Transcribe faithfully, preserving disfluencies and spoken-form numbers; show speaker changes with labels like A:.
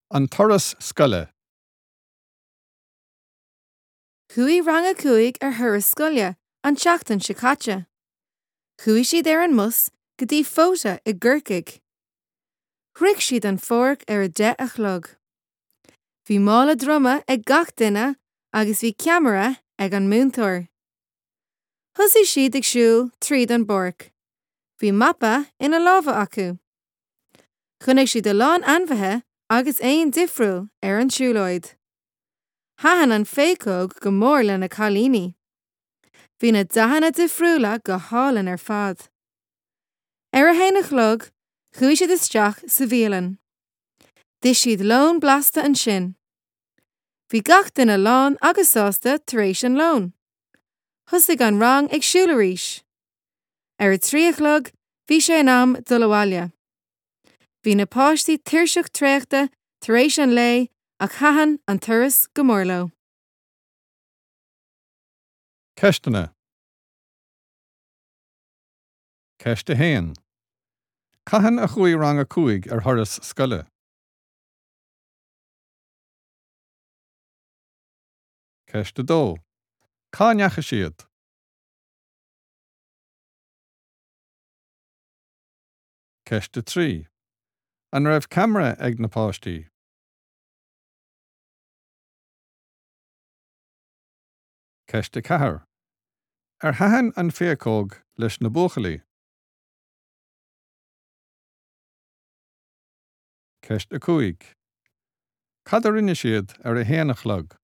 A: An Turas Scoile.
B: Chuaigh ranga cuaig ar thuras scoile an seachtain se caite. Chuaigh siad ar an mus go dtí fóta i gCorcaigh. Thric siad an fórc ar a de a chlog. Bhí mála droma ag gach duine agus bhí ceamara ag an múntóir. Thosaigh siad ag siúl tríd an borc. Bhí mappa ina lámha acu. Chonaic siad a lán anmhaithe agus éon difriúil ar an siúlóid. Thahan an féacóg go mór le na cailíní. Bhí na dahanna difriúla go hálan ar fad. Ar a héana chlog, chuaigh siad isteach sa bhíolann. Dis siad lón blasta an sin. Bhí gach duine lán agus sásta tar éis an lón. Thosaigh an rang ag siúl arís. Ar a tríochlog, bhí sé in am dul abhaile. Bhí na páistí tuirseach tréachta tar éis an lé ach thahan an turas go mór leo.
A: Ceistena. Ceiste héan. Caitheann a chuaigh ranga cuaig ar thuras scoile. Ceiste dó. Cá neacha siad. Ceiste trí. An raibh camara ag na páistí. Ceiste chathair. Ar thahan an féacóg leis na buachalaí. Ceiste cúig. Cad a rinne siad ar a héana chlog.